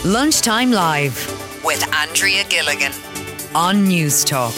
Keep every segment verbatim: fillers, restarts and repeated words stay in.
Lunchtime Live with Andrea Gilligan on News Talk.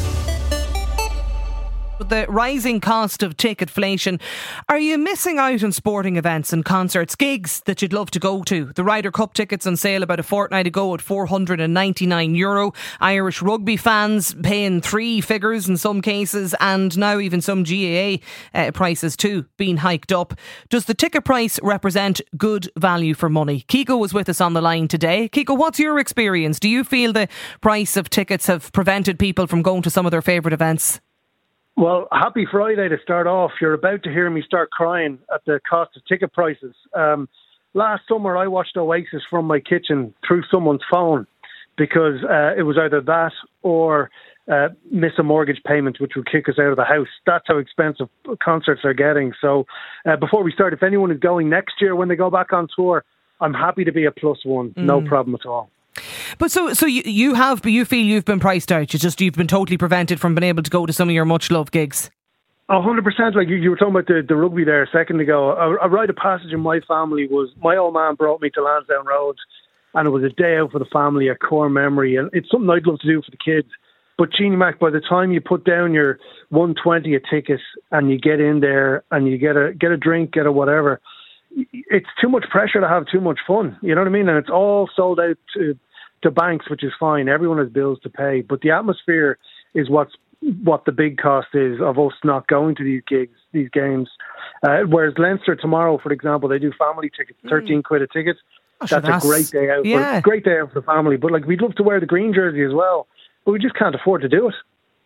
With the rising cost of ticketflation, are you missing out on sporting events and concerts, gigs that you'd love to go to? The Ryder Cup tickets on sale about a fortnight ago at four hundred ninety-nine euro. Irish rugby fans paying three figures in some cases, and now even some G A A uh, prices too being hiked up. Does the ticket price represent good value for money? Kiko was with us on the line today. Kiko, what's your experience? Do you feel the price of tickets have prevented people from going to some of their favourite events? Well, happy Friday to start off. You're about to hear me start crying at the cost of ticket prices. Um, last summer, I watched Oasis from my kitchen through someone's phone because uh, it was either that or uh, miss a mortgage payment, which would kick us out of the house. That's how expensive concerts are getting. So uh, before we start, if anyone is going next year when they go back on tour, I'm happy to be a plus one. Mm. No problem at all. But so, so you, you have, but you feel you've been priced out. You just, you've been totally prevented from being able to go to some of your much loved gigs. A hundred percent. Like you, you were talking about the, the rugby there a second ago. A, a rite of passage in my family was my old man brought me to Lansdowne Road, and it was a day out for the family, a core memory, and it's something I'd love to do for the kids. But Jeannie Mac, by the time you put down your one twenty a ticket and you get in there and you get a get a drink, get a whatever, it's too much pressure to have too much fun. You know what I mean? And it's all sold out to. to banks, which is fine. Everyone has bills to pay, but the atmosphere is what's what the big cost is of us not going to these gigs, these games. Uh, whereas Leinster tomorrow, for example, they do family tickets, thirteen mm. quid a ticket. Oh, that's, that's a great day out. Yeah. For, great day out for the family. But like, we'd love to wear the green jersey as well, but we just can't afford to do it.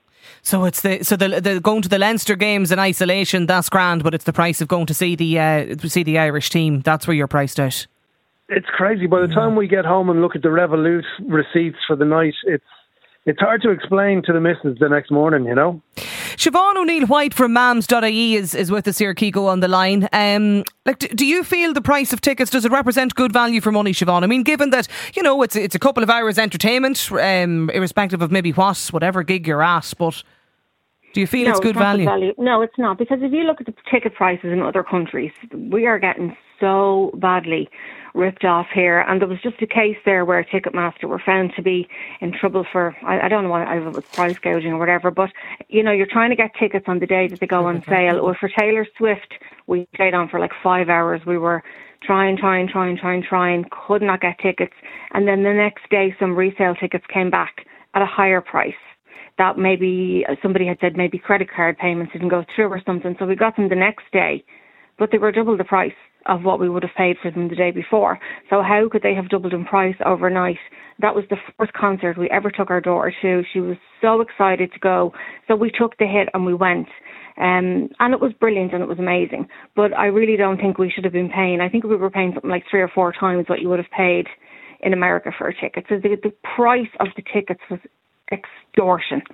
So it's the so the, the going to the Leinster games in isolation. That's grand, but it's the price of going to see the uh, see the Irish team. That's where you're priced out. It's crazy. By the time we get home and look at the Revolut receipts for the night, it's it's hard to explain to the missus the next morning, you know. Siobhan O'Neill White from mams dot I E is, is with us here, Kiko, on the line. Um, like, do, do you feel the price of tickets, does it represent good value for money, Siobhan? I mean, given that, you know, it's it's a couple of hours entertainment, um, irrespective of maybe what, whatever gig you're at, but do you feel no, it's good it's not value? good value? No, it's not, because if you look at the ticket prices in other countries, we are getting so badly ripped off here, and there was just a case there where Ticketmaster were found to be in trouble for, I, I don't know what it was, price gouging or whatever, but you know, you're trying to get tickets on the day that they go on sale. Or for Taylor Swift, we stayed on for like five hours. We were trying, trying, trying, trying, trying, could not get tickets, and then the next day some resale tickets came back at a higher price. That maybe somebody had said maybe credit card payments didn't go through or something, so we got them the next day, but they were double the price of what we would have paid for them the day before. So how could they have doubled in price overnight? That was the first concert we ever took our daughter to. She was so excited to go. So we took the hit and we went. Um, and it was brilliant and it was amazing. But I really don't think we should have been paying. I think we were paying something like three or four times what you would have paid in America for a ticket. So the, the price of the tickets was extortion.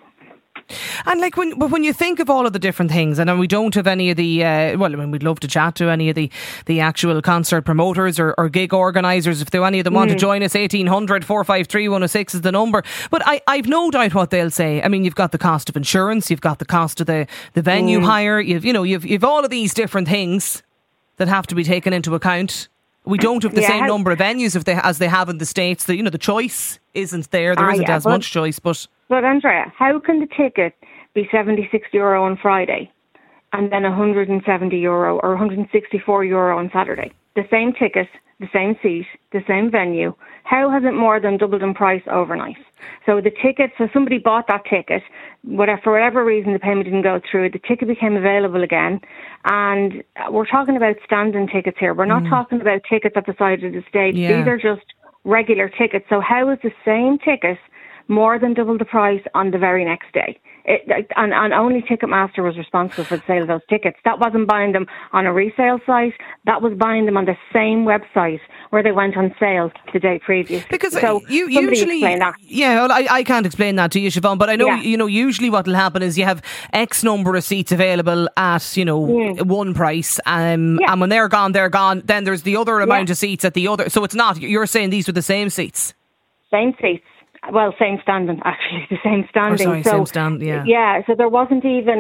And like when when you think of all of the different things, and we don't have any of the uh, well, I mean, we'd love to chat to any of the, the actual concert promoters or, or gig organisers if there any of them mm. want to join us. Eighteen hundred four five three one oh six is the number. But I I've no doubt what they'll say. I mean, you've got the cost of insurance, you've got the cost of the, the venue mm. hire, you've you know you've you've all of these different things that have to be taken into account. We don't have the yeah, same how, number of venues if they, as they have in the States. The, you know, the choice isn't there. There uh, isn't yeah, as but, much choice. But but Andrea, how can the ticket be seventy-six euro on Friday and then one hundred seventy euro or one hundred sixty-four euro on Saturday? The same ticket, the same seat, the same venue. How has it more than doubled in price overnight? So the ticket, so somebody bought that ticket, whatever, for whatever reason the payment didn't go through, the ticket became available again. And we're talking about standing tickets here. We're not mm. talking about tickets at the side of the stage. Yeah. These are just regular tickets. So how is the same ticket more than double the price on the very next day? It, and, and only Ticketmaster was responsible for the sale of those tickets. That wasn't buying them on a resale site. That was buying them on the same website where they went on sale the day previous. Because so you usually, yeah, well, I, I can't explain that to you, Siobhan, but I know, yeah. you know, usually what will happen is you have X number of seats available at, you know, mm. one price, um, yeah. and when they're gone, they're gone. Then there's the other amount yeah. of seats at the other. So it's not, you're saying these were the same seats? Same seats. Well, same standing, actually, the same standing. Oh, sorry, so, same stand, yeah. Yeah, so there wasn't even,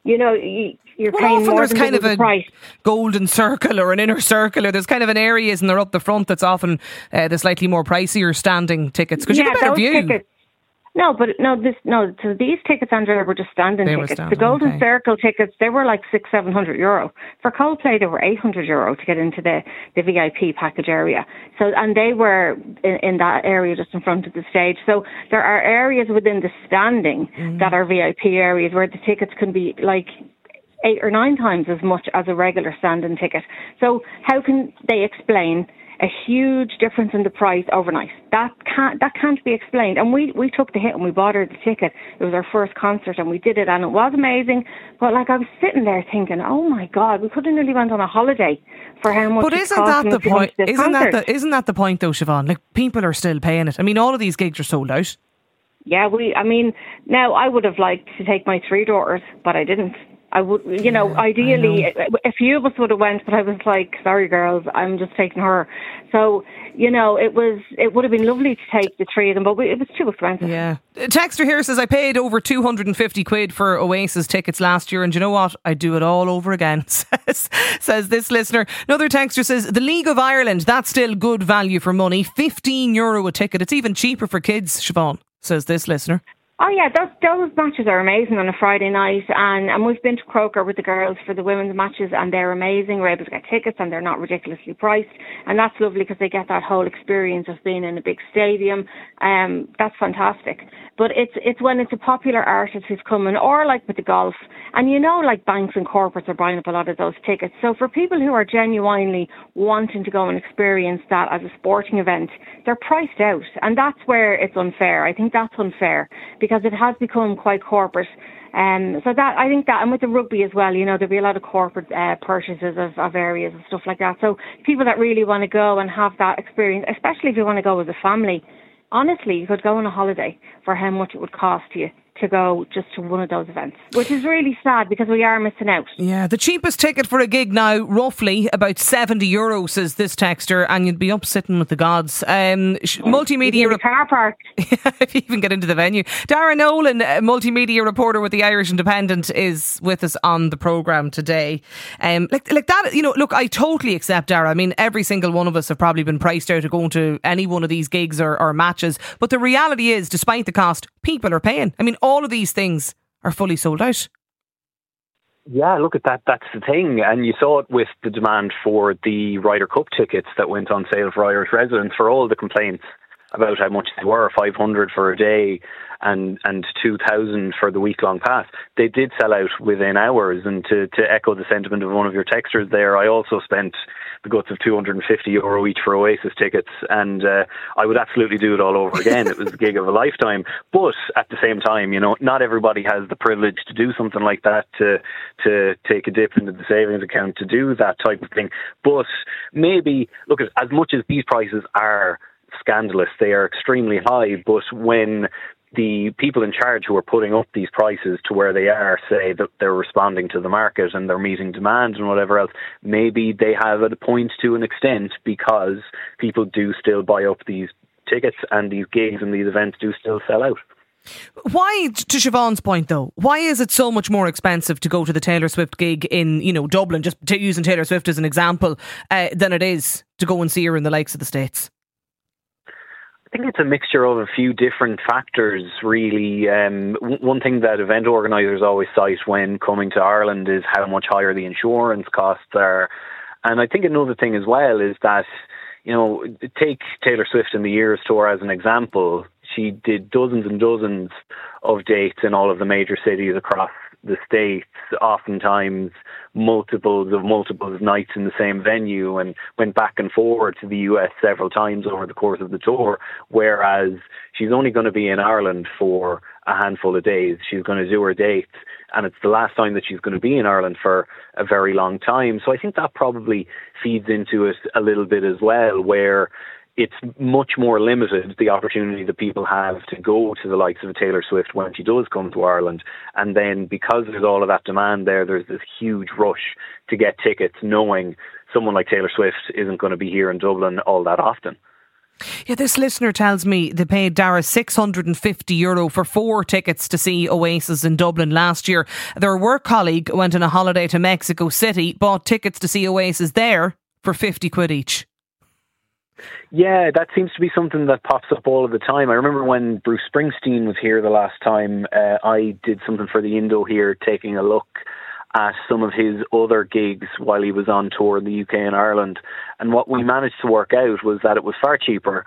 you know, you, you're well, paying often more there's than kind the of a price. golden circle or an inner circle, or there's kind of an area, isn't there, up the front that's often uh, the slightly more pricier standing tickets because yeah, you have a better those view. Tickets, No, but no, this no. So these tickets, Andrea, were just standing They were tickets. standing, the Golden okay. Circle tickets, they were like six, seven hundred euro. For Coldplay, they were eight hundred euro to get into the, the V I P package area. So, and they were in, in that area just in front of the stage. So there are areas within the standing mm. that are V I P areas where the tickets can be like eight or nine times as much as a regular standing ticket. So how can they explain a huge difference in the price overnight? That can't that can't be explained. And we, we took the hit and we bought her the ticket. It was our first concert and we did it and it was amazing. But like I was sitting there thinking, oh my God, we could have nearly went on a holiday for how much. But it's isn't that costing the us to go point? to this Isn't that concert. the isn't that the point though, Siobhan? Like people are still paying it. I mean, all of these gigs are sold out. Yeah, we. I mean, now I would have liked to take my three daughters, but I didn't. I would, you know, Yeah, ideally, know. a few of us would have went, but I was like, sorry, girls, I'm just taking her. So, you know, it was, it would have been lovely to take the three of them, but we, it was too expensive. Yeah. Texter here says, I paid over two hundred fifty quid for Oasis tickets last year, and you know what? I'd do it all over again, says, says this listener. Another texter says, the League of Ireland, that's still good value for money. fifteen euro a ticket. It's even cheaper for kids, Siobhan, says this listener. Oh yeah, those those matches are amazing on a Friday night, and, and we've been to Croker with the girls for the women's matches, and they're amazing. We're able to get tickets, and they're not ridiculously priced, and that's lovely because they get that whole experience of being in a big stadium. Um, that's fantastic. But it's it's when it's a popular artist who's coming, or like with the golf, and you know, like banks and corporates are buying up a lot of those tickets. So for people who are genuinely wanting to go and experience that as a sporting event, they're priced out, and that's where it's unfair. I think that's unfair, because it has become quite corporate. Um, so that, I think that, and with the rugby as well, you know, there'll be a lot of corporate uh, purchases of, of areas and stuff like that. So people that really want to go and have that experience, especially if you want to go as a family, honestly, you could go on a holiday for how much it would cost you to go just to one of those events, which is really sad because we are missing out. Yeah, the cheapest ticket for a gig now, roughly about seventy euros, says this texter, and you'd be up sitting with the gods. Um, sh- multimedia rep- car park. if you even get into the venue. Darren Nolan, a multimedia reporter with the Irish Independent, is with us on the programme today. Um, like, like that, you know, look, I totally accept, Dara. I mean, every single one of us have probably been priced out of going to any one of these gigs or, or matches. But the reality is, despite the cost, people are paying. I mean, all of these things are fully sold out. Yeah, look at that. That's the thing. And you saw it with the demand for the Ryder Cup tickets that went on sale for Irish residents, for all the complaints about how much they were, five hundred for a day and, and two thousand for the week-long pass. They did sell out within hours. And to, to echo the sentiment of one of your texters there, I also spent the guts of two hundred fifty euro each for Oasis tickets, and uh, I would absolutely do it all over again. It was a gig of a lifetime. But at the same time, you know, not everybody has the privilege to do something like that, to to take a dip into the savings account to do that type of thing. But maybe, look, as much as these prices are scandalous, they are extremely high, but when the people in charge who are putting up these prices to where they are say that they're responding to the market and they're meeting demand and whatever else, maybe they have at a point to an extent, because people do still buy up these tickets and these gigs and these events do still sell out. Why, to Siobhan's point though, why is it so much more expensive to go to the Taylor Swift gig in, you know, Dublin, just t- using Taylor Swift as an example, uh, than it is to go and see her in the likes of the States? I think it's a mixture of a few different factors, really. Um, w- one thing that event organisers always cite when coming to Ireland is how much higher the insurance costs are. And I think another thing as well is that, you know, take Taylor Swift and the Eras Tour as an example. She did dozens and dozens of dates in all of the major cities across the States, oftentimes multiples of multiples of nights in the same venue, and went back and forward to the U S several times over the course of the tour, whereas she's only going to be in Ireland for a handful of days. She's going to do her dates, and it's the last time that she's going to be in Ireland for a very long time. So I think that probably feeds into it a little bit as well, where it's much more limited, the opportunity that people have to go to the likes of a Taylor Swift when she does come to Ireland. And then because there's all of that demand there, there's this huge rush to get tickets, knowing someone like Taylor Swift isn't going to be here in Dublin all that often. Yeah, this listener tells me they paid Dara six hundred fifty euro for four tickets to see Oasis in Dublin last year. Their work colleague went on a holiday to Mexico City, bought tickets to see Oasis there for fifty quid each. Yeah, that seems to be something that pops up all of the time. I remember when Bruce Springsteen was here the last time, uh, I did something for the Indo here, taking a look at some of his other gigs while he was on tour in the U K and Ireland. And what we managed to work out was that it was far cheaper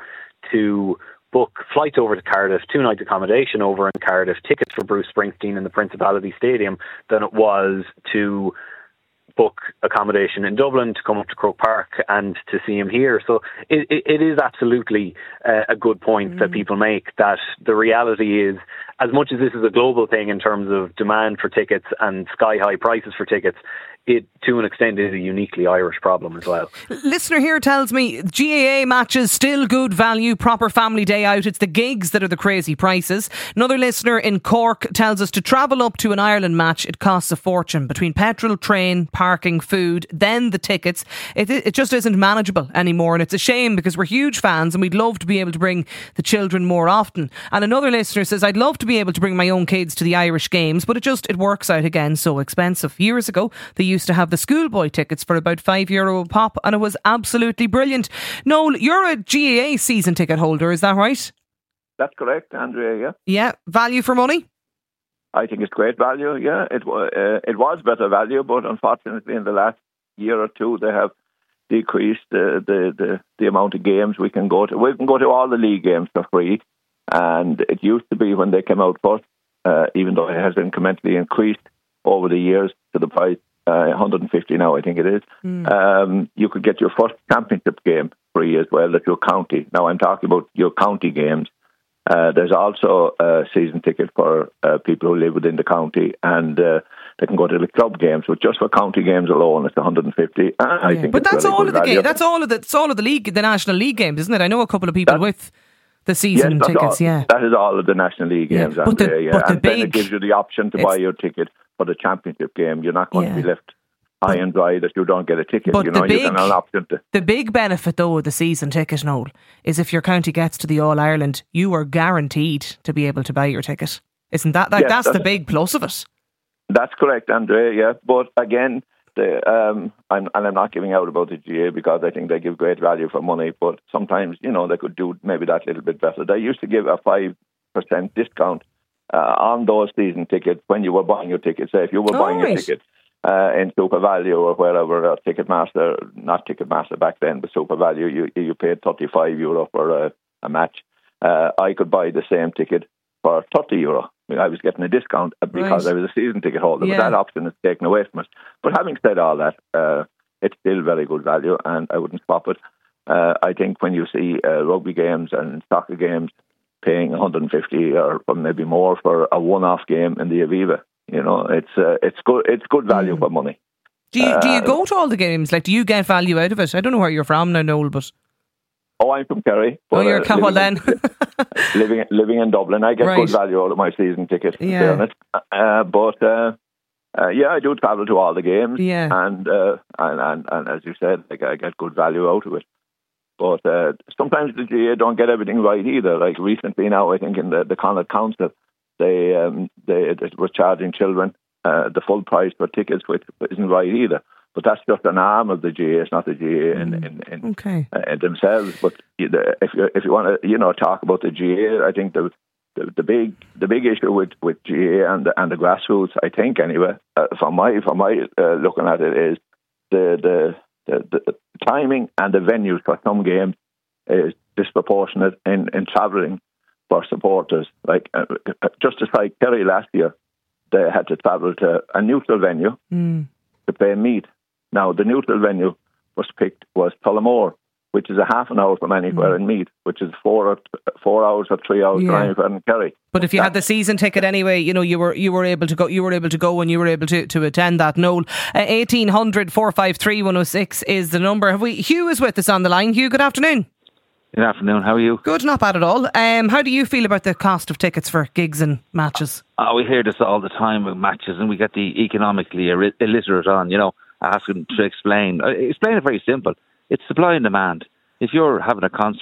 to book flights over to Cardiff, two-night accommodation over in Cardiff, tickets for Bruce Springsteen in the Principality Stadium, than it was to book accommodation in Dublin to come up to Croke Park and to see him here. So it, it, it is absolutely uh, a good point mm. that people make, that the reality is, as much as this is a global thing in terms of demand for tickets and sky-high prices for tickets, it, to an extent, is a uniquely Irish problem as well. Listener here tells me G A A matches still good value, proper family day out. It's the gigs that are the crazy prices. Another listener in Cork tells us to travel up to an Ireland match, it costs a fortune between petrol, train, parking, food, then the tickets. It, it just isn't manageable anymore, and it's a shame because we're huge fans and we'd love to be able to bring the children more often. And another listener says, I'd love to be able to bring my own kids to the Irish games, but it just it works out again so expensive. Years ago they used to have the schoolboy tickets for about five euro a pop, and it was absolutely brilliant. Noel, you're a G A A season ticket holder, is that right? That's correct, Andrea, yeah. Yeah, value for money? I think it's great value, yeah. It, uh, it was better value, but unfortunately in the last year or two they have decreased the, the, the, the amount of games we can go to. We can go to all the league games for free, and it used to be when they came out first, uh, even though it has incrementally increased over the years to the price, uh, one hundred fifty now I think it is, mm. um, you could get your first championship game free as well at your county. Now I'm talking about your county games. Uh, there's also a season ticket for uh, people who live within the county, and uh, they can go to the club games. But just for county games alone, it's one hundred fifty. Uh, I yeah. think but that's all of the games. That's all of the. It's all of the league, the National League games, isn't it? I know a couple of people that's, with the season yes, tickets. All, yeah, that is all of the National League games. Yeah. But the, there, yeah. but the and big, then it gives you the option to buy your ticket for the championship game. You're not going yeah. to be left high and dry that you don't get a ticket. But you know, the big, you can have an option to. The big benefit though of the season ticket, Noel, is if your county gets to the All Ireland, you are guaranteed to be able to buy your ticket. Isn't that like yes, that's, that's the big plus of it? That's correct, Andrea. Yeah, but again, the um, I'm, and I'm not giving out about the G A A because I think they give great value for money. But sometimes, you know, they could do maybe that little bit better. They used to give a five percent discount uh, on those season tickets when you were buying your ticket. Say if you were oh, buying right. your ticket. Uh, in Super Value or wherever, uh, Ticketmaster, not Ticketmaster back then, but Super Value, you you paid thirty-five euro for a, a match. Uh, I could buy the same ticket for thirty euro. I mean, I was getting a discount because right. I was a season ticket holder, yeah. but that option is taken away from us. But having said all that, uh, it's still very good value, and I wouldn't swap it. Uh, I think when you see uh, rugby games and soccer games paying one hundred fifty or maybe more for a one-off game in the Aviva, you know, it's uh, it's good. It's good value mm. for money. Do you uh, do you go to all the games? Like, do you get value out of it? I don't know where you're from now, Noel, but oh, I'm from Kerry. Oh, you're uh, well then. living living in Dublin, I get right. good value out of my season ticket. Yeah. To be honest, uh, but uh, uh, yeah, I do travel to all the games. Yeah, and uh, and, and and as you said, like I get good value out of it. But uh, sometimes the G A A don't get everything right either. Like recently now, I think in the the Connacht Council. They um they, they were charging children uh, the full price for tickets, which isn't right either. But that's just an arm of the G A A. It's not the G A A in, in, in, okay. uh, in themselves. But if you if you want to you know talk about the G A A, I think the the, the big the big issue with, with G A A and the, and the grassroots, I think anyway, uh, from my from my uh, looking at it, is the the, the the timing and the venues for some games is disproportionate in, in travelling for supporters. Like uh, just as like Kerry last year, they had to travel to a neutral venue mm. to play Meath. Now the neutral venue was picked was Tullamore, which is a half an hour from anywhere mm. in Meath, which is four four hours or three hours yeah. drive from Kerry. But if you That's, had the season ticket anyway, you know you were you were able to go, you were able to go, and you were able to, to attend that. Noel, uh, eighteen hundred four five three one oh six is the number. Have we? Hugh is with us on the line. Hugh, good afternoon. Good afternoon, how are you? Good, not bad at all. Um, how do you feel about the cost of tickets for gigs and matches? Oh, we hear this all the time with matches, and we get the economically illiterate on, you know, asking to explain. Uh, explain it very simple. It's supply and demand. If you're having a concert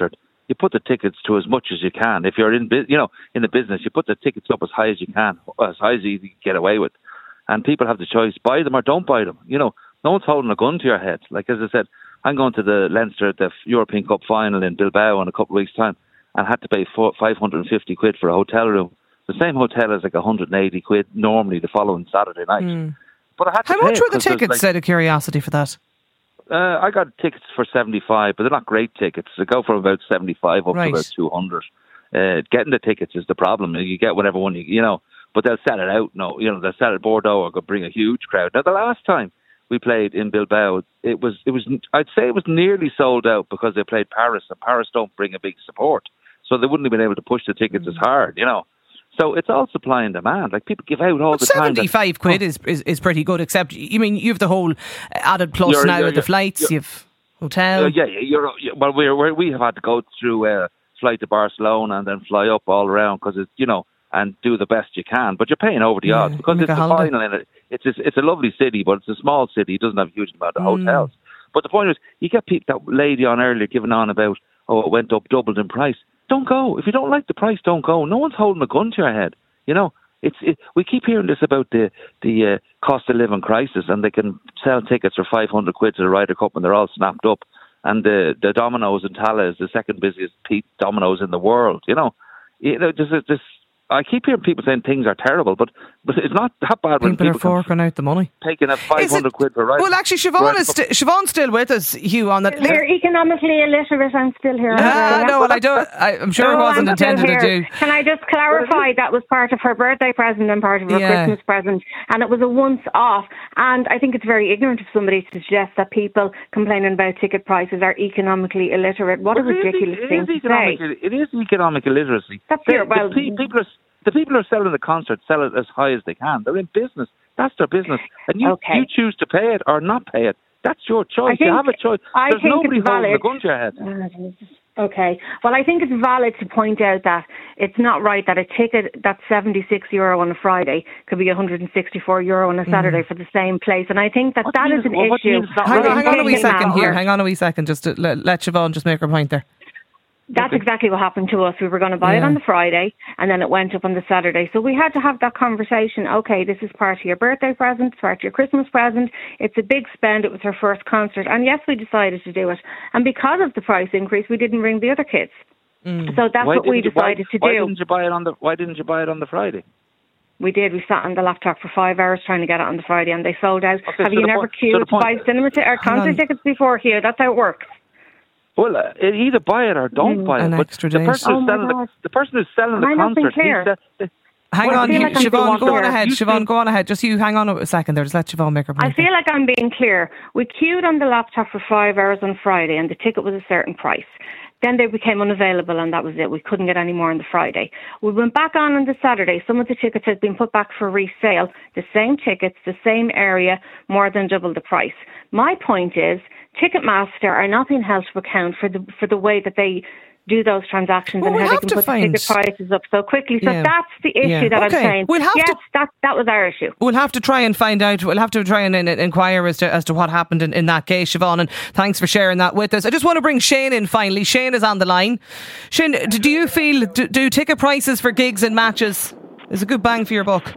you put the tickets to as much as you can. If you're in, you know, in the business, you put the tickets up as high as you can, as high as you can get away with. And people have the choice, buy them or don't buy them. You know, no one's holding a gun to your head. Like, as I said, I'm going to the Leinster, the European Cup final in Bilbao in a couple of weeks' time, and had to pay five hundred fifty quid for a hotel room. The same hotel is like one hundred eighty quid normally the following Saturday night. Mm. But I had to How pay much were the tickets, like, out of curiosity, for that? Uh, I got tickets for seventy-five, but they're not great tickets. They go from about seventy-five up right. to about two hundred. Uh, getting the tickets is the problem. You get whatever one you, you know, but they'll sell it out. No, you know, they'll sell it Bordeaux or bring a huge crowd. Now, the last time we played in Bilbao, it was, it was, I'd say it was nearly sold out because they played Paris, and Paris don't bring a big support. So they wouldn't have been able to push the tickets mm. as hard, you know. So it's all supply and demand. Like, people give out all but the time. seventy-five that, quid oh. is, is is pretty good, except, you mean, you have the whole added plus you're, now you're, with the flights, you've hotel. Uh, yeah, yeah, you're, well, we're, we're, we have had to go through a uh, flight to Barcelona and then fly up all around because, you know, and do the best you can. But you're paying over the yeah, odds because it's a final in it. It's a, it's a lovely city, but it's a small city. It doesn't have a huge amount of mm. hotels. But the point is, you get people, that lady on earlier giving on about, oh, it went up, doubled in price. Don't go. If you don't like the price, don't go. No one's holding a gun to your head. You know, it's it, we keep hearing this about the the uh, cost of living crisis, and they can sell tickets for five hundred quid to the Ryder Cup, and they're all snapped up. And the the Domino's in Tallaght is the second busiest Domino's in the world. You know, you know, this this. I keep hearing people saying things are terrible, but, but it's not that bad when people, people are forking out the money. Taking a five hundred quid for Ryder. Well, actually, Siobhan is st- Siobhan's still with us, Hugh, on that. We're economically illiterate. I'm still here. Ah, no, well, I don't. I, I'm sure no, it wasn't I'm intended to do. Can I just clarify that was part of her birthday present and part of her yeah. Christmas present, and it was a once-off. And I think it's very ignorant of somebody to suggest that people complaining about ticket prices are economically illiterate. What well, a ridiculous it thing is to say. It is economic illiteracy. That's your, well, the people are. The people who are selling the concert sell it as high as they can. They're in business. That's their business. And you, okay. you choose to pay it or not pay it. That's your choice. Think, you have a choice. I There's think nobody it's holding valid. a gun to your head. Uh, okay. Well, I think it's valid to point out that it's not right that a ticket that's seventy-six euro on a Friday could be one hundred sixty-four euro on a Saturday mm. for the same place. And I think that what that means, is an well, issue. Hang, on, hang on a wee second here. Or, hang on a wee second just to let, let Siobhan just make her point there. That's okay. Exactly what happened to us. We were going to buy yeah. it on the Friday, and then it went up on the Saturday. So we had to have that conversation. Okay, this is part of your birthday present, it's part of your Christmas present. It's a big spend. It was her first concert. And yes, we decided to do it. And because of the price increase, we didn't bring the other kids. Mm. So that's why what we decided buy, to why do. Didn't you buy it on the, why didn't you buy it on the Friday? We did. We sat on the laptop for five hours trying to get it on the Friday, and they sold out. Okay, have so you never point, queued so to buy cinema t- or concert tickets before here? That's how it works. Well, uh, either buy it or don't buy An it. But extra the days. person, oh who's selling the, the person who's selling the concert, he's, uh, hang well, on, like Siobhan, go on ahead. Siobhan, be, go on ahead. Just you hang on a second there. Just let Siobhan make her point. I feel like I'm being clear. We queued on the laptop for five hours on Friday, and the ticket was a certain price. Then they became unavailable, and that was it. We couldn't get any more on the Friday. We went back on on the Saturday. Some of the tickets had been put back for resale. The same tickets, the same area, more than double the price. My point is, Ticketmaster are not being held to account for the for the way that they do those transactions well, and we'll how they can put find... the ticket prices up so quickly. So yeah. that's the issue yeah. that okay. I'm saying. We'll have yes, to... that that was our issue. We'll have to try and find out. We'll have to try and, and, and inquire as to as to what happened in, in that case, Siobhan. And thanks for sharing that with us. I just want to bring Shane in finally. Shane is on the line. Shane, do you feel do, do ticket prices for gigs and matches is a good bang for your buck?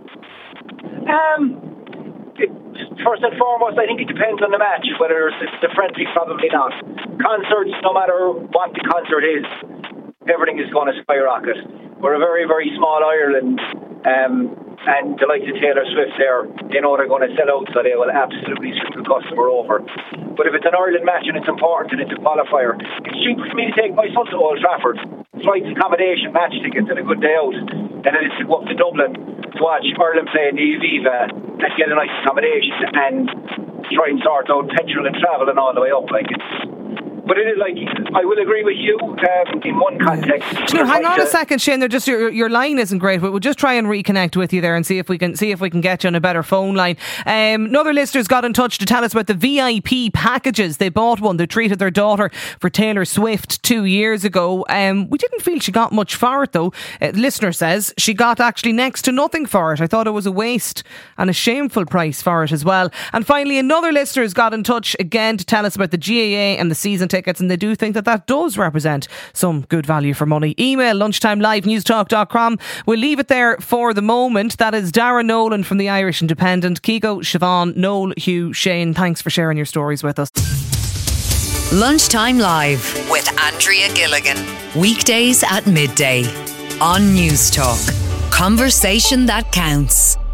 Um. First and foremost, I think it depends on the match, whether it's the friendly, probably not. Concerts, no matter what the concert is, everything is going to skyrocket. We're a very, very small Ireland, um, and the likes of Taylor Swift there, they know they're going to sell out, so they will absolutely screw the customer over. But if it's an Ireland match and it's important and it's a qualifier, it's cheaper for me to take my son to Old Trafford, flights, accommodation, match tickets, and a good day out, than it is to go up to Dublin to watch Ireland play in the Aviva and get a nice accommodation and try and sort out petrol and travel and all the way up. Like it's. But it is like, I will agree with you um, in one context. Do you know, hang on a second, Shane. They're just your your line isn't great, but we'll just try and reconnect with you there and see if we can see if we can get you on a better phone line. Um, another listener's got in touch to tell us about the V I P packages. They bought one. They treated their daughter for Taylor Swift two years ago. Um, we didn't feel she got much for it though. Uh, the listener says she got actually next to nothing for it. I thought it was a waste and a shameful price for it as well. And finally, another listener's got in touch again to tell us about the G A A and the season ticket tickets, and they do think that that does represent some good value for money. Email lunchtime live newstalk dot com. We'll leave it there for the moment. That is Darren Nolan from the Irish Independent. Keego, Siobhan, Noel, Hugh, Shane, thanks for sharing your stories with us. Lunchtime Live with Andrea Gilligan. Weekdays at midday on Newstalk. Conversation that counts.